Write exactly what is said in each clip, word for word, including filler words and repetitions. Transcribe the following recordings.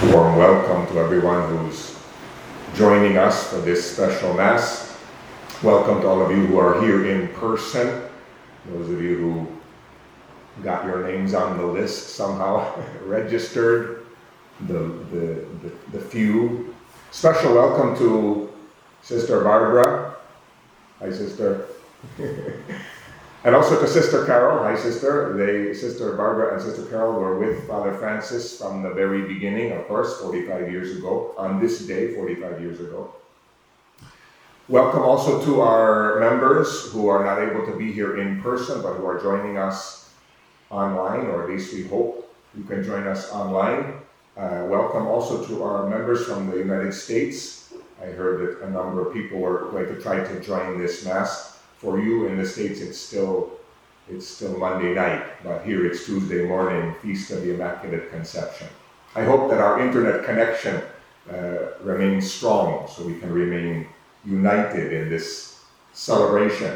Warm welcome to everyone who's joining us for this special Mass. Welcome to all of you who are here in person. Those of you who got your names on the list somehow, registered, the, the, the, the few. Special welcome to Sister Barbara. Hi, Sister. And also to Sister Carol. Hi, Sister. They, Sister Barbara and Sister Carol were with Father Francis from the very beginning, of course, forty-five years ago, on this day, forty-five years ago. Welcome also to our members who are not able to be here in person, but who are joining us online, or at least we hope you can join us online. Uh, welcome also to our members from the United States. I heard that a number of people were going to try to join this Mass. For you in the States, it's still it's still Monday night, but here it's Tuesday morning, Feast of the Immaculate Conception. I hope that our internet connection uh, remains strong so we can remain united in this celebration.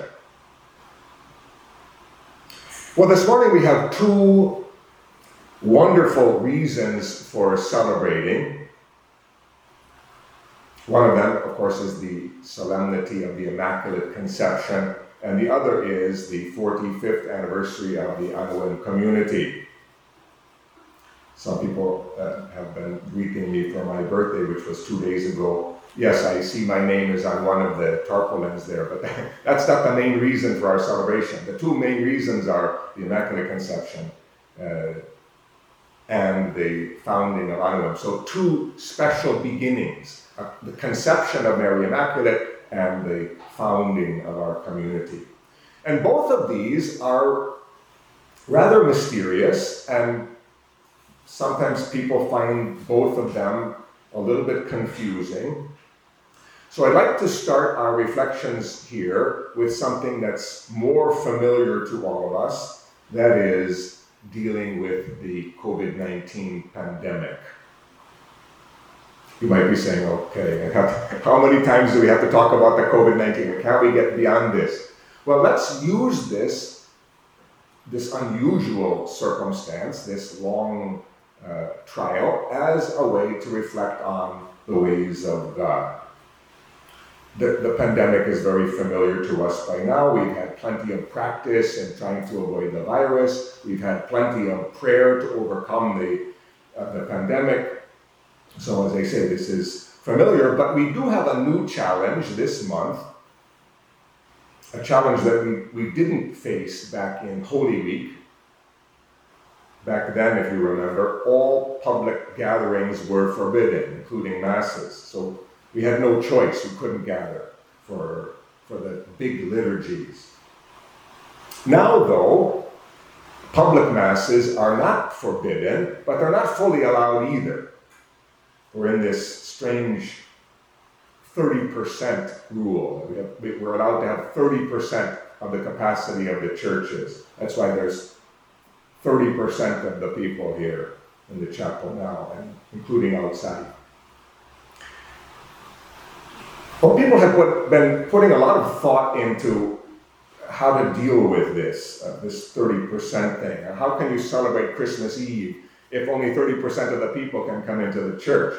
Well, this morning we have two wonderful reasons for celebrating. One of them, of course, is the solemnity of the Immaculate Conception, and the other is the forty-fifth anniversary of the Anawim community. Some people uh, have been greeting me for my birthday, which was two days ago. Yes, I see my name is on one of the tarpaulins there, but that's not the main reason for our celebration. The two main reasons are the Immaculate Conception uh, and the founding of Anawim. So two special beginnings. Uh, the conception of Mary Immaculate and the founding of our community. And both of these are rather mysterious, and sometimes people find both of them a little bit confusing. So I'd like to start our reflections here with something that's more familiar to all of us, that is dealing with the covid nineteen pandemic. You might be saying, okay, how many times do we have to talk about the covid nineteen? Can't we get beyond this? Well, let's use this, this unusual circumstance, this long uh, trial, as a way to reflect on the ways of God. The, the pandemic is very familiar to us by now. We've had plenty of practice in trying to avoid the virus. We've had plenty of prayer to overcome the, uh, the pandemic. So as I say, this is familiar, but we do have a new challenge this month, a challenge that we, we didn't face back in Holy Week. Back then, if you remember, all public gatherings were forbidden, including masses. So we had no choice, we couldn't gather for, for the big liturgies. Now though, public masses are not forbidden, but they're not fully allowed either. We're in this strange thirty percent rule. We have, we're allowed to have thirty percent of the capacity of the churches. That's why there's thirty percent of the people here in the chapel now, and including outside. Well, people have put, been putting a lot of thought into how to deal with this, uh, this thirty percent thing. How can you celebrate Christmas Eve if only thirty percent of the people can come into the church?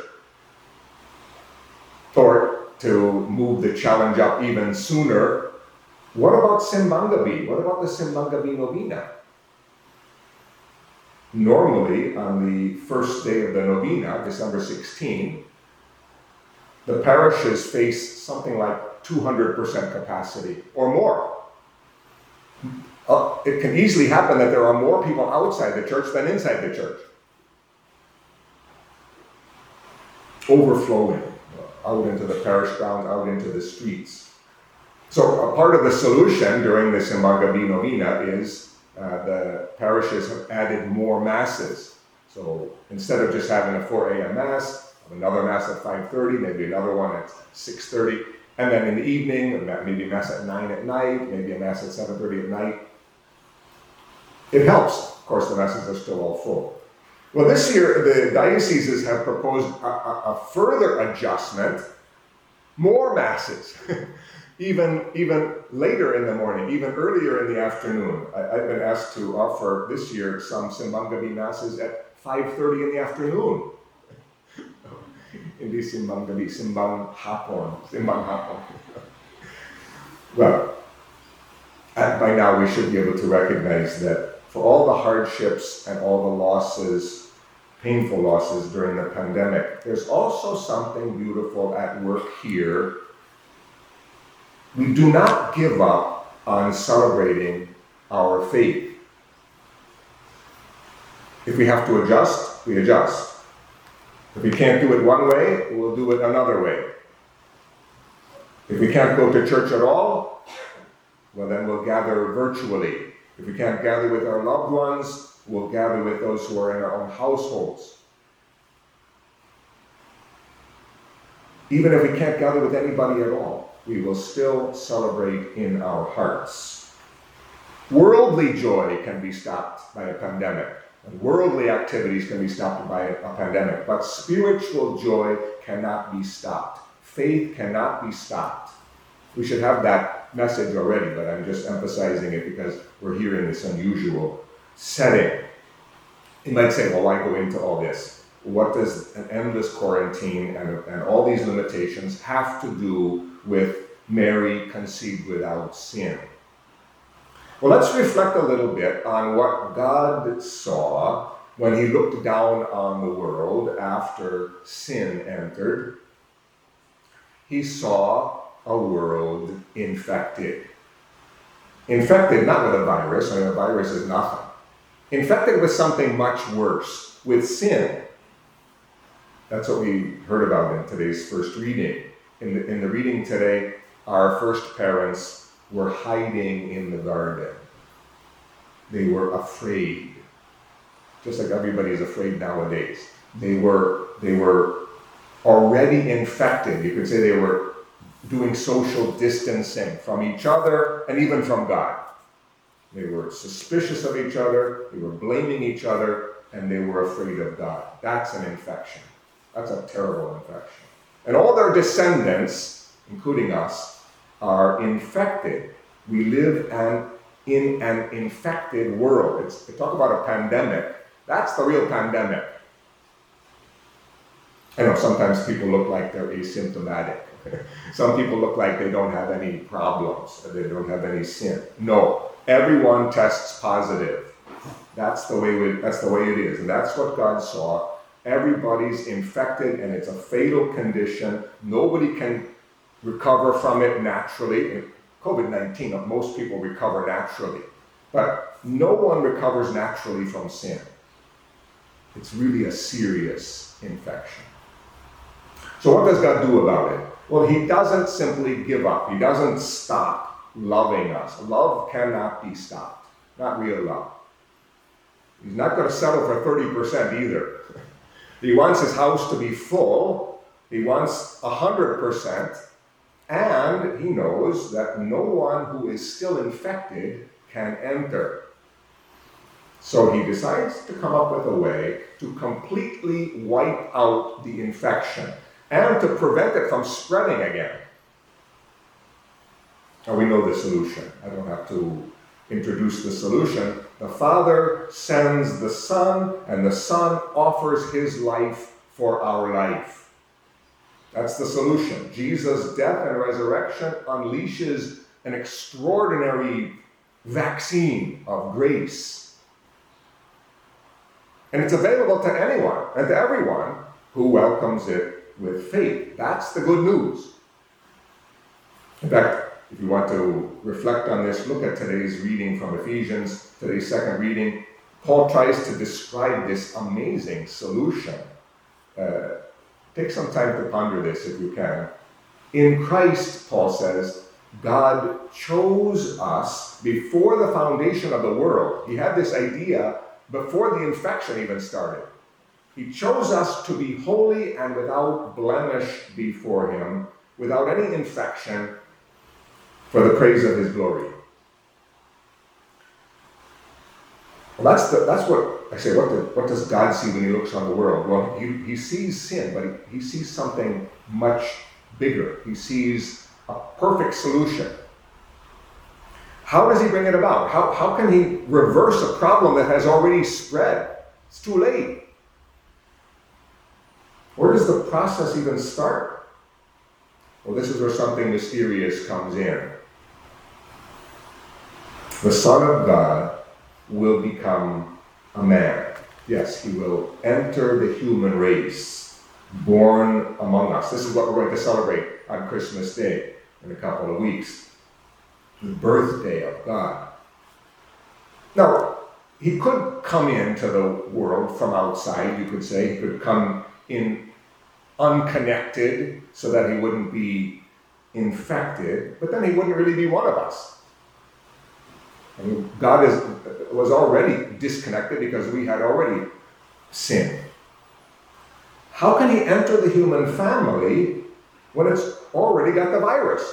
Or to move the challenge up even sooner, what about Simbangabi? What about the Simbangabi Novena? Normally, on the first day of the novena, December sixteenth, the parishes face something like two hundred percent capacity or more. Uh, it can easily happen that there are more people outside the church than inside the church. Overflowing out into the parish grounds, out into the streets. So a part of the solution during the Simbangabi Novena is uh, the parishes have added more masses. So instead of just having a four a.m. Mass, another Mass at five thirty, maybe another one at six thirty, and then in the evening, maybe a Mass at nine at night, maybe a Mass at seven thirty at night. It helps. Of course, the Masses are still all full. Well, this year, the dioceses have proposed a, a, a further adjustment, more masses, even, even later in the morning, even earlier in the afternoon. I, I've been asked to offer this year some Simbangabi masses at five thirty in the afternoon. Hindi simbang gabi, simbang hapon. Simbang hapon. Well, and by now we should be able to recognize that for all the hardships and all the losses, painful losses during the pandemic, there's also something beautiful at work here. We do not give up on celebrating our faith. If we have to adjust, we adjust. If we can't do it one way, we'll do it another way. If we can't go to church at all, well then we'll gather virtually. If we can't gather with our loved ones, we'll gather with those who are in our own households. Even if we can't gather with anybody at all, we will still celebrate in our hearts. Worldly joy can be stopped by a pandemic. And worldly activities can be stopped by a, a pandemic, but spiritual joy cannot be stopped. Faith cannot be stopped. We should have that message already, but I'm just emphasizing it because we're here in this unusual setting. You might say, well, why go into all this? What does an endless quarantine and, and all these limitations have to do with Mary conceived without sin? Well, let's reflect a little bit on what God saw when he looked down on the world after sin entered. He saw a world infected. Infected not with a virus, I mean, a virus is nothing. Infected with something much worse, with sin. That's what we heard about in today's first reading. In the, in the reading today, our first parents were hiding in the garden. They were afraid, just like everybody's afraid nowadays. They were, they were already infected. You could say they were doing social distancing from each other and even from God. They were suspicious of each other, they were blaming each other, and they were afraid of God. That's an infection. That's a terrible infection. And all their descendants, including us, are infected. We live an, in an infected world. It's, they talk about a pandemic. That's the real pandemic. I know sometimes people look like they're asymptomatic. Some people look like they don't have any problems, they don't have any sin. No, everyone tests positive. That's the way we, that's the way it is, and that's what God saw. Everybody's infected, and it's a fatal condition. Nobody can recover from it naturally. covid nineteen, most people recover naturally, but no one recovers naturally from sin. It's really a serious infection. So what does God do about it? Well, he doesn't simply give up. He doesn't stop loving us. Love cannot be stopped. Not real love. He's not going to settle for thirty percent either. He wants his house to be full. He wants one hundred percent. And he knows that no one who is still infected can enter. So he decides to come up with a way to completely wipe out the infection and to prevent it from spreading again. Now we know the solution. I don't have to introduce the solution. The Father sends the Son, and the Son offers his life for our life. That's the solution. Jesus' death and resurrection unleashes an extraordinary vaccine of grace. And it's available to anyone and to everyone who welcomes it with faith. That's the good news. In fact, if you want to reflect on this, look at today's reading from Ephesians, today's second reading. Paul tries to describe this amazing solution. Uh, take some time to ponder this if you can. In Christ, Paul says, God chose us before the foundation of the world. He had this idea before the infection even started. He chose us to be holy and without blemish before him, without any infection, for the praise of his glory. Well, that's the, that's what I say. What, the, what does God see when he looks on the world? Well, he, he sees sin, but he, he sees something much bigger. He sees a perfect solution. How does he bring it about? How, how can he reverse a problem that has already spread? It's too late. Where does the process even start? Well, this is where something mysterious comes in. The Son of God will become a man. Yes, he will enter the human race, born among us. This is what we're going to celebrate on Christmas Day in a couple of weeks. The birthday of God. Now, he could come into the world from outside, you could say. He could come in unconnected so that he wouldn't be infected, but then he wouldn't really be one of us. I mean, God is, was already disconnected because we had already sinned. How can he enter the human family when it's already got the virus?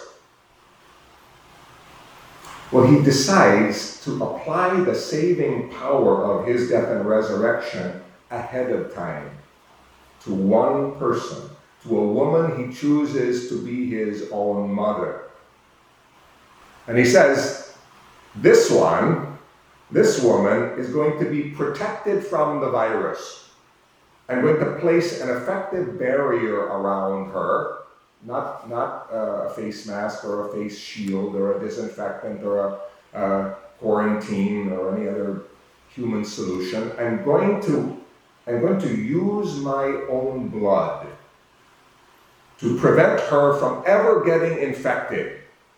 Well, he decides to apply the saving power of his death and resurrection ahead of time to one person, to a woman he chooses to be his own mother. And he says, this one, this woman is going to be protected from the virus. I'm going to place an effective barrier around her, not, not uh, a face mask or a face shield or a disinfectant or a uh, quarantine or any other human solution. I'm going to, I'm going to use my own blood to prevent her from ever getting infected.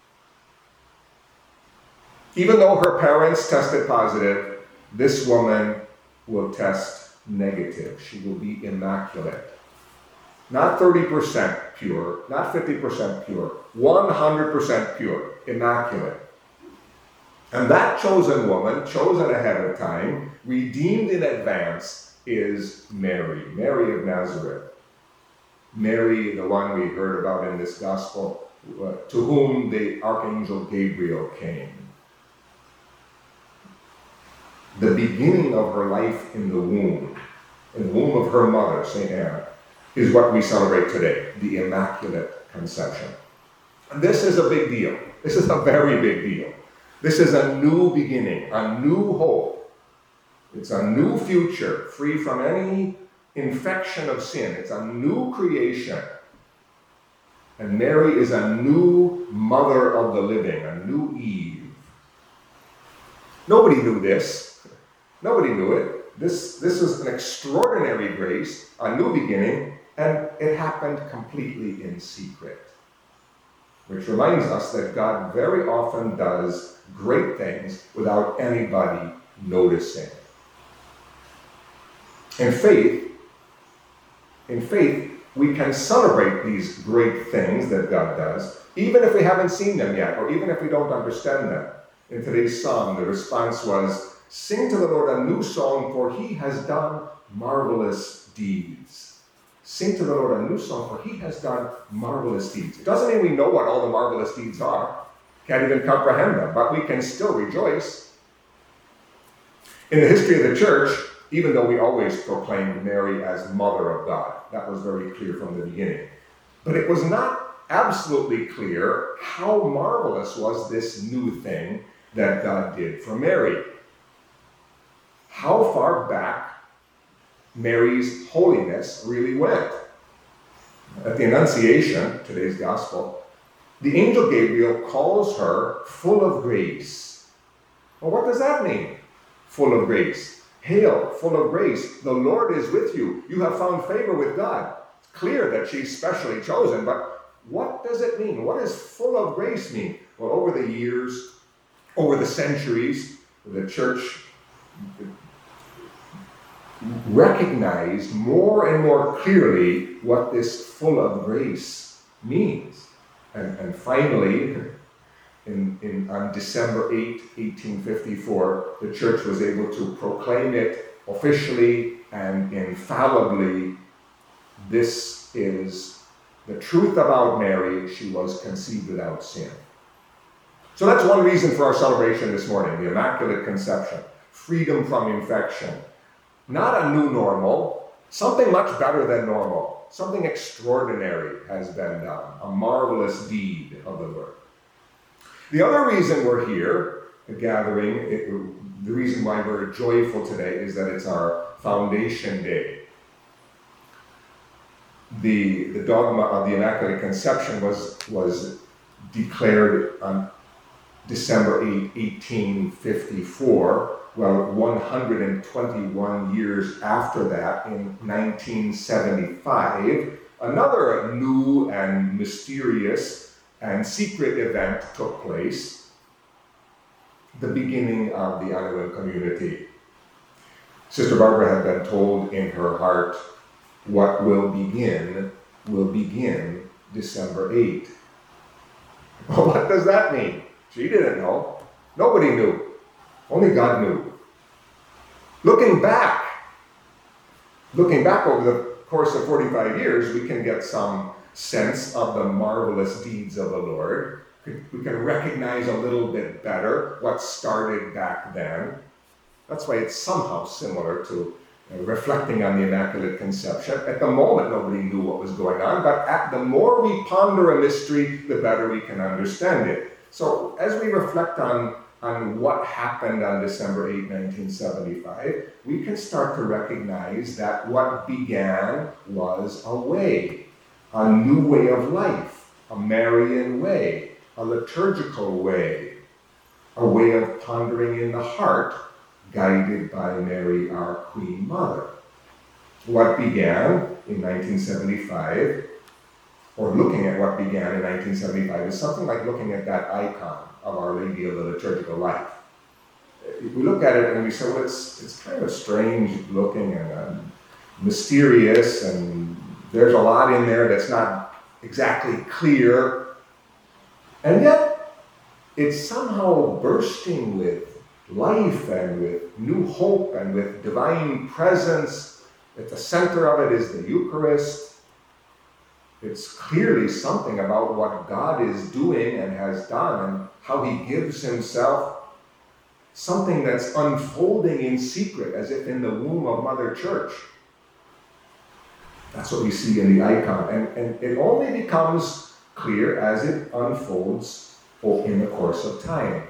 Even though her parents tested positive, this woman will test negative. She will be immaculate. Not thirty percent pure, not fifty percent pure, one hundred percent pure, immaculate. And that chosen woman, chosen ahead of time, redeemed in advance, is Mary, Mary of Nazareth. Mary, the one we heard about in this gospel, uh, to whom the Archangel Gabriel came. The beginning of her life in the womb, in the womb of her mother, Saint Anne, is what we celebrate today, the Immaculate Conception. And this is a big deal. This is a very big deal. This is a new beginning, a new hope. It's a new future, free from any infection of sin. It's a new creation. And Mary is a new mother of the living, a new Eve. Nobody knew this. Nobody knew it. This, this is an extraordinary grace, a new beginning, and it happened completely in secret. Which reminds us that God very often does great things without anybody noticing. In faith, in faith, we can celebrate these great things that God does, even if we haven't seen them yet, or even if we don't understand them. In today's psalm, the response was, sing to the Lord a new song, for he has done marvelous deeds. Sing to the Lord a new song, for he has done marvelous deeds. It doesn't mean we know what all the marvelous deeds are. Can't even comprehend them, but we can still rejoice. In the history of the church, even though we always proclaimed Mary as Mother of God, that was very clear from the beginning. But it was not absolutely clear how marvelous was this new thing that God did for Mary. How far back Mary's holiness really went. At the Annunciation, today's gospel, the angel Gabriel calls her full of grace. Well, what does that mean? Full of grace. Hail, full of grace, the Lord is with you. You have found favor with God. It's clear that she's specially chosen, but what does it mean? What does full of grace mean? Well, over the years, over the centuries, the church recognized more and more clearly what this full of grace means. And, and finally, in, in, on December eighth, eighteen fifty-four, the church was able to proclaim it officially and infallibly. This is the truth about Mary. She was conceived without sin. So that's one reason for our celebration this morning, the Immaculate Conception, freedom from infection. Not a new normal, something much better than normal. Something extraordinary has been done, a marvelous deed of the Lord. The other reason we're here, the gathering, it, the reason why we're joyful today is that it's our Foundation Day. the, the dogma of the Immaculate Conception was, was declared on December eighth, eighteen fifty-four. Well, one hundred twenty-one years after that, in nineteen seventy-five, another new and mysterious and secret event took place, the beginning of the Anawim community. Sister Barbara had been told in her heart, what will begin, will begin December eighth. Well, what does that mean? She didn't know. Nobody knew. Only God knew. Looking back, looking back over the course of forty-five years, we can get some sense of the marvelous deeds of the Lord. We can recognize a little bit better what started back then. That's why it's somehow similar to uh, reflecting on the Immaculate Conception. At the moment, nobody knew what was going on, but at the more we ponder a mystery, the better we can understand it. So as we reflect on, on what happened on December eighth, nineteen seventy-five, we can start to recognize that what began was a way, a new way of life, a Marian way, a liturgical way, a way of pondering in the heart, guided by Mary, our Queen Mother. What began in nineteen seventy-five, or looking at what began in nineteen seventy-five, is something like looking at that icon of Our Lady of the Liturgical Life. We look at it and we say, well, it's, it's kind of strange looking and um, mysterious, and there's a lot in there that's not exactly clear. And yet, it's somehow bursting with life and with new hope and with divine presence. At the center of it is the Eucharist. It's clearly something about what God is doing and has done and how he gives himself, something that's unfolding in secret as if in the womb of Mother Church. That's what we see in the icon. And, and it only becomes clear as it unfolds in the course of time.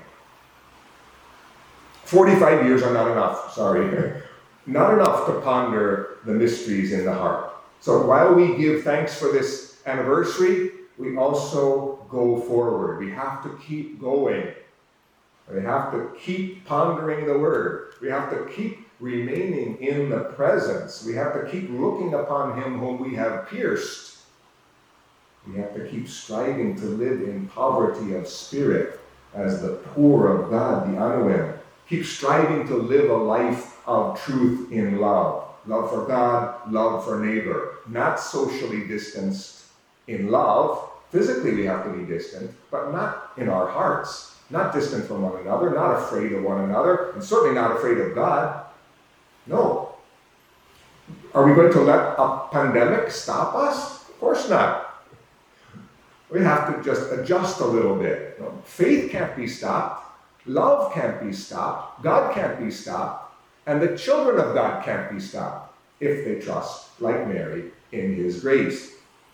forty-five years are not enough, sorry. Not enough to ponder the mysteries in the heart. So while we give thanks for this anniversary, we also go forward. We have to keep going. We have to keep pondering the Word. We have to keep remaining in the presence. We have to keep looking upon him whom we have pierced. We have to keep striving to live in poverty of spirit as the poor of God, the Anawim. Keep striving to live a life of truth in love. Love for God, love for neighbor. Not socially distanced in love. Physically we have to be distant, but not in our hearts. Not distant from one another, not afraid of one another, and certainly not afraid of God. No. Are we going to let a pandemic stop us? Of course not. We have to just adjust a little bit. You know, faith can't be stopped. Love can't be stopped. God can't be stopped. And the children of God can't be stopped if they trust, like Mary, in his grace.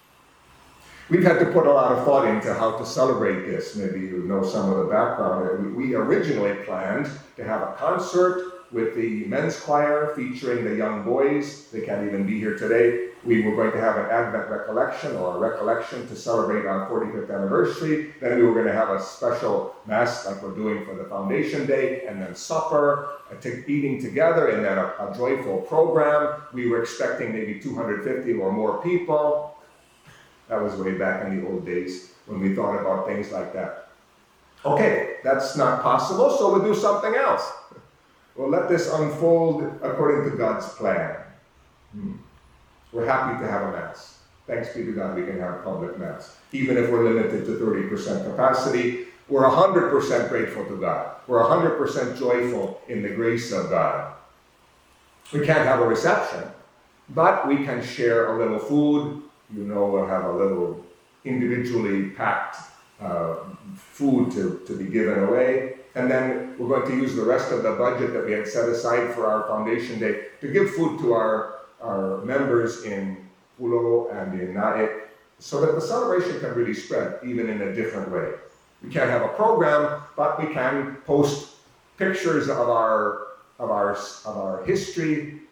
We've had to put a lot of thought into how to celebrate this. Maybe you know some of the background. We originally planned to have a concert with the men's choir featuring the young boys. They can't even be here today. We were going to have an Advent recollection or a recollection to celebrate our forty-fifth anniversary. Then we were going to have a special Mass like we're doing for the Foundation Day, and then supper, t- eating together, and then a, a joyful program. We were expecting maybe two hundred fifty or more people. That was way back in the old days when we thought about things like that. Okay, that's not possible, so we'll do something else. We'll let this unfold according to God's plan. Hmm. We're happy to have a Mass. Thanks be to God we can have public Mass. Even if we're limited to thirty percent capacity, we're one hundred percent grateful to God. We're one hundred percent joyful in the grace of God. We can't have a reception, but we can share a little food. You know, we'll have a little individually packed uh, food to, to be given away. And then we're going to use the rest of the budget that we had set aside for our Foundation Day to give food to our, our members in Pulo and in Naik, so that the celebration can really spread, even in a different way. We can't have a program, but we can post pictures of our, of our, of our history, uh,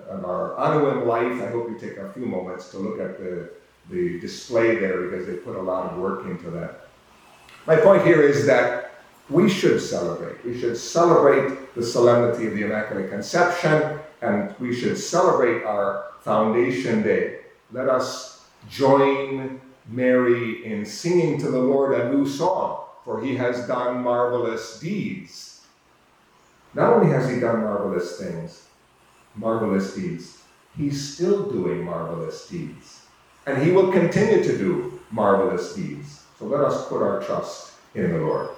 of our Anawim life. I hope you take a few moments to look at the, the display there because they put a lot of work into that. My point here is that we should celebrate. We should celebrate the solemnity of the Immaculate Conception, and we should celebrate our Foundation Day. Let us join Mary in singing to the Lord a new song, for he has done marvelous deeds. Not only has he done marvelous things, marvelous deeds, he's still doing marvelous deeds. And he will continue to do marvelous deeds. So let us put our trust in the Lord.